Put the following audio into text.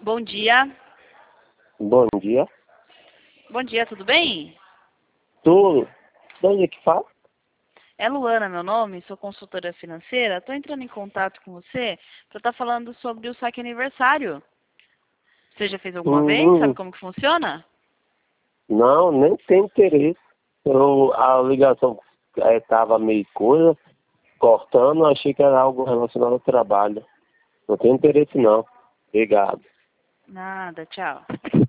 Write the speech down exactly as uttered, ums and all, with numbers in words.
Bom dia. Bom dia. Bom dia, tudo bem? Tudo. De onde é que fala? É Luana, meu nome, sou consultora financeira. Estou entrando em contato com você para estar falando sobre o saque aniversário. Você já fez alguma vez? Sabe Hum, como que funciona? não, nem tem interesse. Eu, a ligação estava meio coisa, cortando, achei que era algo relacionado ao trabalho. Não tem interesse não. Obrigado. Nada, tchau.